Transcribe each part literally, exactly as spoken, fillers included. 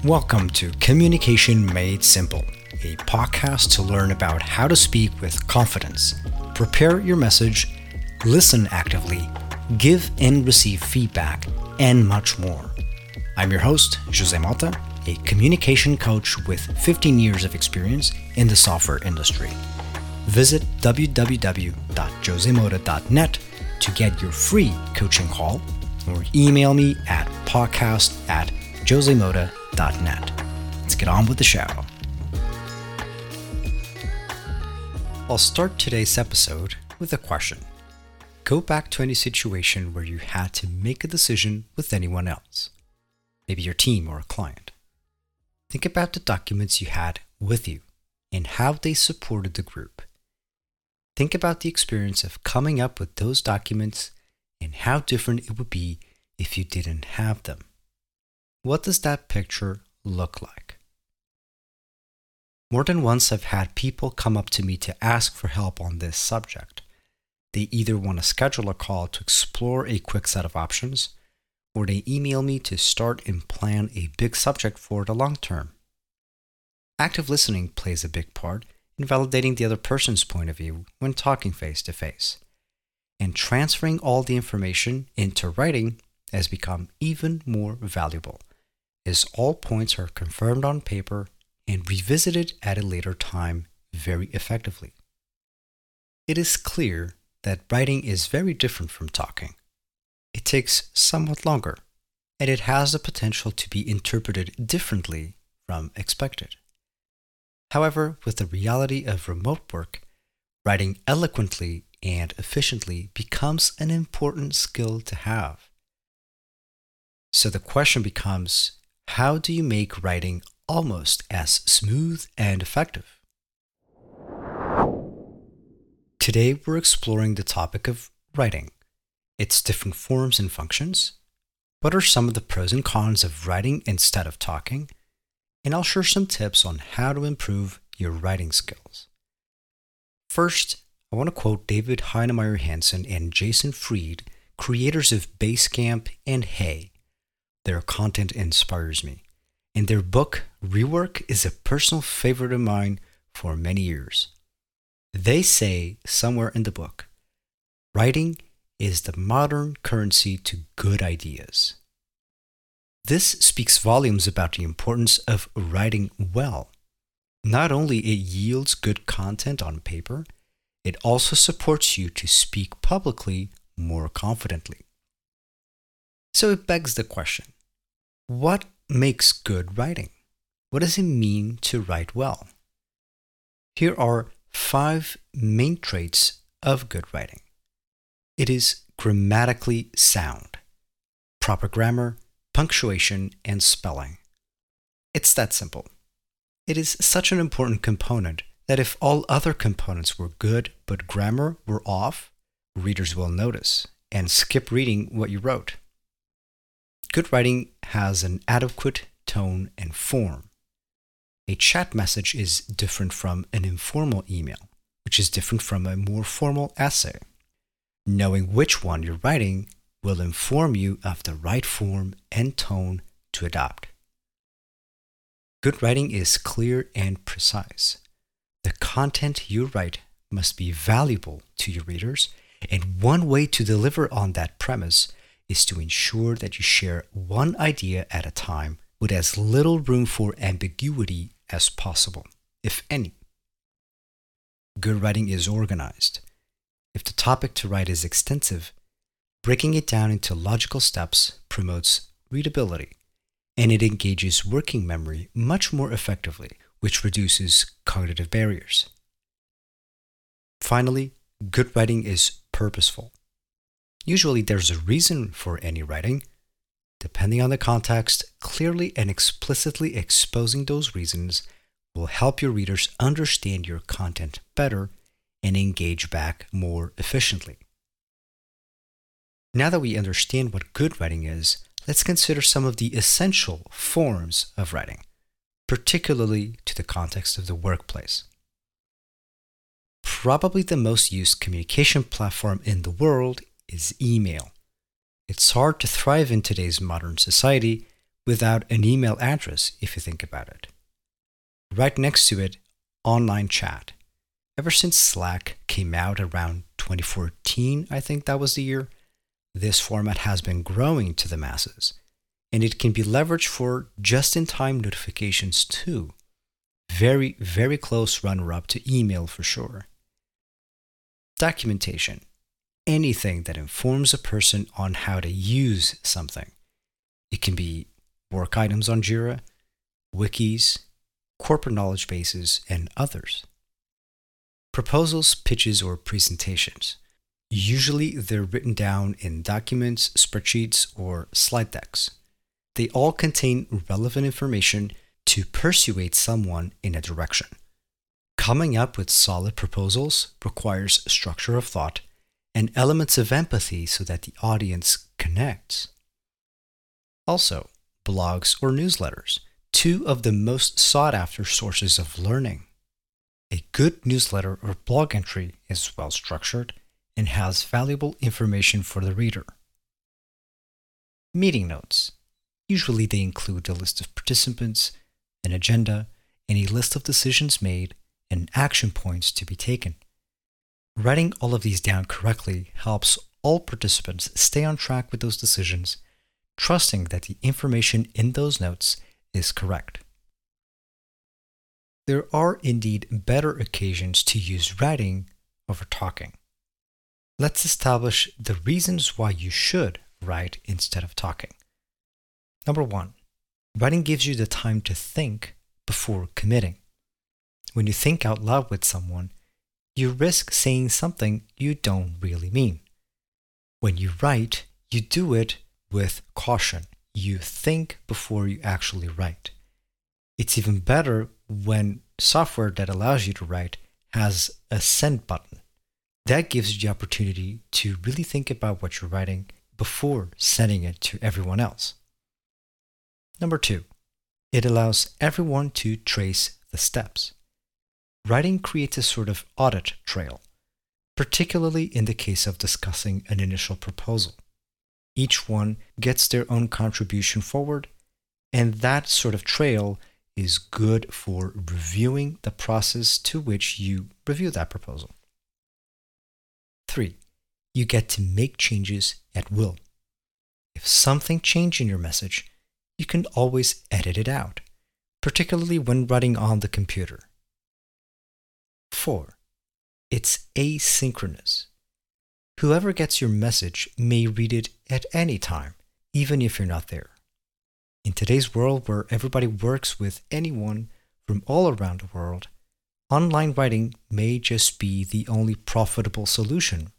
Welcome to Communication Made Simple, a podcast to learn about how to speak with confidence, prepare your message, listen actively, give and receive feedback, and much more. I'm your host, Jose Mota, a communication coach with fifteen years of experience in the software industry. Visit w w w dot jose mota dot net to get your free coaching call, or email me at podcast at jose mota dot net. Let's get on with the show. I'll start today's episode with a question. Go back to any situation where you had to make a decision with anyone else, maybe your team or a client. Think about the documents you had with you and how they supported the group. Think about the experience of coming up with those documents and how different it would be if you didn't have them. What does that picture look like? More than once, I've had people come up to me to ask for help on this subject. They either want to schedule a call to explore a quick set of options, or they email me to start and plan a big subject for the long term. Active listening plays a big part in validating the other person's point of view when talking face to face. And transferring all the information into writing has become even more valuable, as all points are confirmed on paper and revisited at a later time very effectively. It is clear that writing is very different from talking. It takes somewhat longer, and it has the potential to be interpreted differently from expected. However, with the reality of remote work, writing eloquently and efficiently becomes an important skill to have. So the question becomes, how do you make writing almost as smooth and effective? Today, we're exploring the topic of writing, its different forms and functions. What are some of the pros and cons of writing instead of talking? And I'll share some tips on how to improve your writing skills. First, I want to quote David Heinemeier Hansson and Jason Fried, creators of Basecamp and Hey. Their content inspires me, and their book, Rework, is a personal favorite of mine for many years. They say somewhere in the book, writing is the modern currency to good ideas. This speaks volumes about the importance of writing well. Not only it yields good content on paper, it also supports you to speak publicly more confidently. So it begs the question, what makes good writing? What does it mean to write well? Here are five main traits of good writing. It is grammatically sound, proper grammar, punctuation, and spelling. It's that simple. It is such an important component that if all other components were good but grammar were off, readers will notice and skip reading what you wrote. Good writing has an adequate tone and form. A chat message is different from an informal email, which is different from a more formal essay. Knowing which one you're writing will inform you of the right form and tone to adopt. Good writing is clear and precise. The content you write must be valuable to your readers, and one way to deliver on that premise is to ensure that you share one idea at a time with as little room for ambiguity as possible, if any. Good writing is organized. If the topic to write is extensive, breaking it down into logical steps promotes readability, and it engages working memory much more effectively, which reduces cognitive barriers. Finally, good writing is purposeful. Usually there's a reason for any writing. Depending on the context, clearly and explicitly exposing those reasons will help your readers understand your content better and engage back more efficiently. Now that we understand what good writing is, let's consider some of the essential forms of writing, particularly to the context of the workplace. Probably the most used communication platform in the world is email. It's hard to thrive in today's modern society without an email address if you think about it. Right next to it, online chat. Ever since Slack came out around twenty fourteen, I think that was the year, this format has been growing to the masses, and it can be leveraged for just-in-time notifications too. Very, very close runner-up to email for sure. Documentation. Anything that informs a person on how to use something. It can be work items on Jira, wikis, corporate knowledge bases, and others. Proposals, pitches, or presentations. Usually they're written down in documents, spreadsheets, or slide decks. They all contain relevant information to persuade someone in a direction. Coming up with solid proposals requires structure of thought and elements of empathy so that the audience connects. Also, blogs or newsletters, two of the most sought-after sources of learning. A good newsletter or blog entry is well structured and has valuable information for the reader. Meeting notes. Usually they include a list of participants, an agenda, and a list of decisions made and action points to be taken. Writing all of these down correctly helps all participants stay on track with those decisions, trusting that the information in those notes is correct. There are indeed better occasions to use writing over talking. Let's establish the reasons why you should write instead of talking. Number one, writing gives you the time to think before committing. When you think out loud with someone, you risk saying something you don't really mean. When you write, you do it with caution. You think before you actually write. It's even better when software that allows you to write has a send button. That gives you the opportunity to really think about what you're writing before sending it to everyone else. Number two, it allows everyone to trace the steps. Writing creates a sort of audit trail, particularly in the case of discussing an initial proposal. Each one gets their own contribution forward, and that sort of trail is good for reviewing the process to which you review that proposal. Three, you get to make changes at will. If something changed in your message, you can always edit it out, particularly when writing on the computer. Four, it's asynchronous. Whoever gets your message may read it at any time, even if you're not there. In today's world where everybody works with anyone from all around the world, online writing may just be the only profitable solution.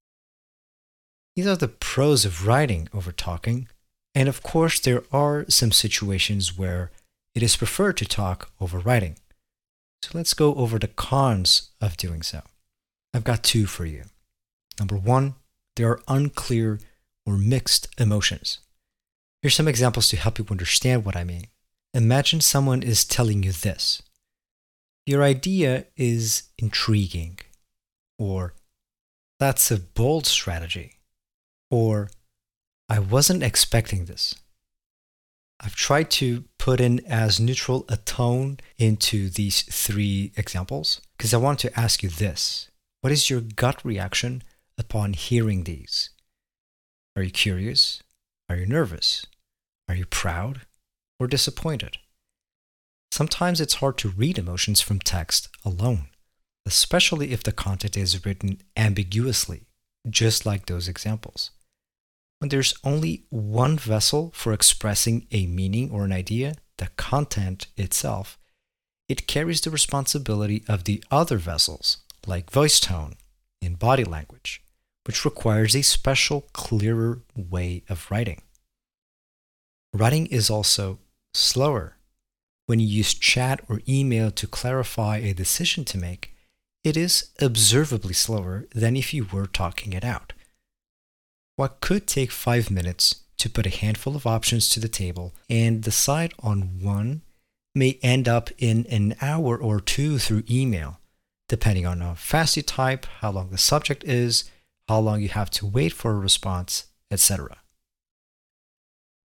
These are the pros of writing over talking, and of course there are some situations where it is preferred to talk over writing. So let's go over the cons of doing so. I've got two for you. Number one, there are unclear or mixed emotions. Here's some examples to help you understand what I mean. Imagine someone is telling you this. Your idea is intriguing, or that's a bold strategy, or I wasn't expecting this. I've tried to put in as neutral a tone into these three examples because I want to ask you this. What is your gut reaction upon hearing these? Are you curious? Are you nervous? Are you proud or disappointed? Sometimes it's hard to read emotions from text alone, especially if the content is written ambiguously, just like those examples. When there's only one vessel for expressing a meaning or an idea, the content itself, it carries the responsibility of the other vessels, like voice tone and body language, which requires a special, clearer way of writing. Writing is also slower. When you use chat or email to clarify a decision to make, it is observably slower than if you were talking it out. What could take five minutes to put a handful of options to the table and decide on one may end up in an hour or two through email, depending on how fast you type, how long the subject is, how long you have to wait for a response, et cetera.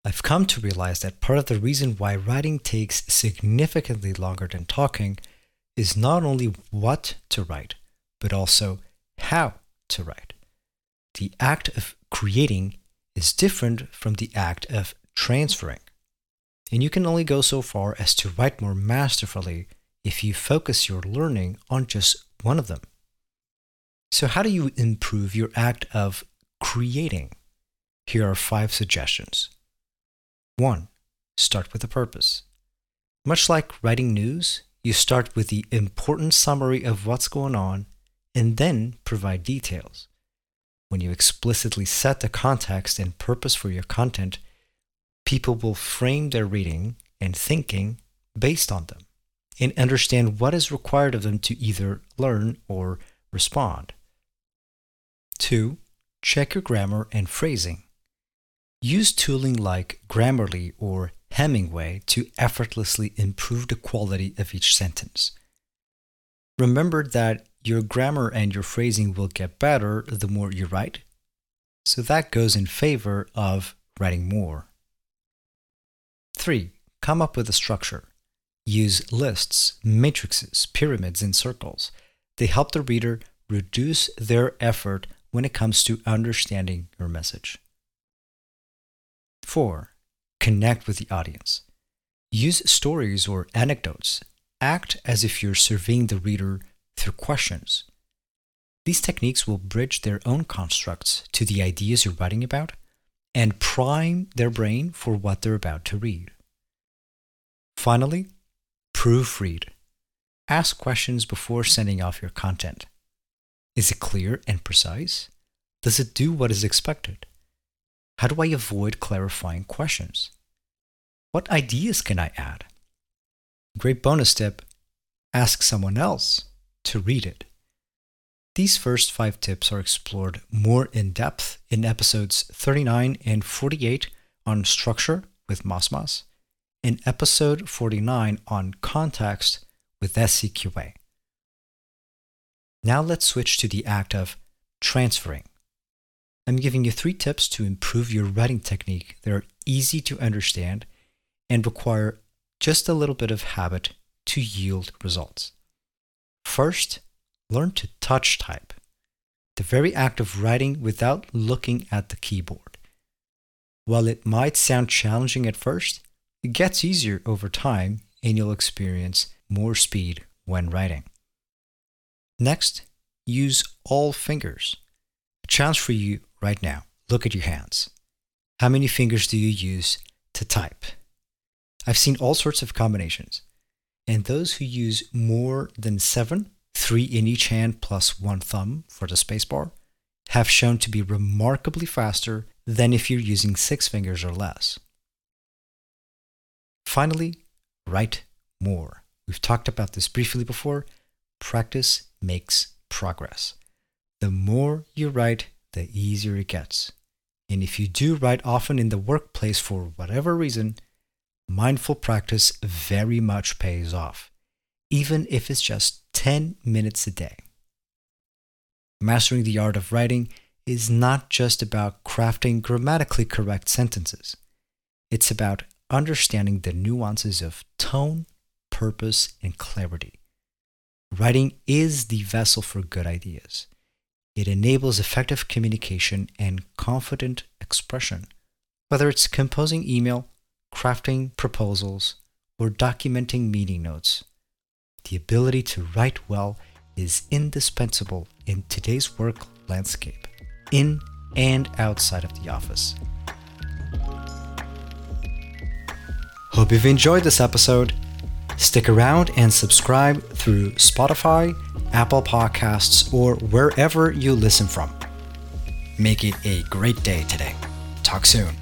I've come to realize that part of the reason why writing takes significantly longer than talking is not only what to write, but also how to write. The act of creating is different from the act of transferring. And you can only go so far as to write more masterfully if you focus your learning on just one of them. So how do you improve your act of creating? Here are five suggestions. One, start with a purpose. Much like writing news, you start with the important summary of what's going on and then provide details. When you explicitly set the context and purpose for your content, people will frame their reading and thinking based on them and understand what is required of them to either learn or respond. Two, check your grammar and phrasing. Use tooling like Grammarly or Hemingway to effortlessly improve the quality of each sentence. Remember that your grammar and your phrasing will get better the more you write, so that goes in favor of writing more. Three, come up with a structure. Use lists, matrices, pyramids, and circles. They help the reader reduce their effort when it comes to understanding your message. Four, connect with the audience. Use stories or anecdotes. Act as if you're surveying the reader through questions. These techniques will bridge their own constructs to the ideas you're writing about and prime their brain for what they're about to read. Finally, proofread. Ask questions before sending off your content. Is it clear and precise? Does it do what is expected? How do I avoid clarifying questions? What ideas can I add? Great bonus tip, ask someone else to read it. These first five tips are explored more in depth in episodes thirty-nine and forty-eight on structure with Mosmos and episode forty-nine on context with S C Q A. Now let's switch to the act of transferring. I'm giving you three tips to improve your writing technique that are easy to understand and require just a little bit of habit to yield results. First, learn to touch type, the very act of writing without looking at the keyboard. While it might sound challenging at first, it gets easier over time and you'll experience more speed when writing. Next, use all fingers. A challenge for you right now. Look at your hands. How many fingers do you use to type? I've seen all sorts of combinations, and those who use more than seven, three in each hand plus one thumb for the spacebar, have shown to be remarkably faster than if you're using six fingers or less. Finally, write more. We've talked about this briefly before. Practice makes progress. The more you write, the easier it gets. And if you do write often in the workplace for whatever reason, mindful practice very much pays off, even if it's just ten minutes a day. Mastering the art of writing is not just about crafting grammatically correct sentences. It's about understanding the nuances of tone, purpose, and clarity. Writing is the vessel for good ideas. It enables effective communication and confident expression, whether it's composing email, crafting proposals, or documenting meeting notes. The ability to write well is indispensable in today's work landscape, in and outside of the office. Hope you've enjoyed this episode. Stick around and subscribe through Spotify, Apple Podcasts, or wherever you listen from. Make it a great day today. Talk soon.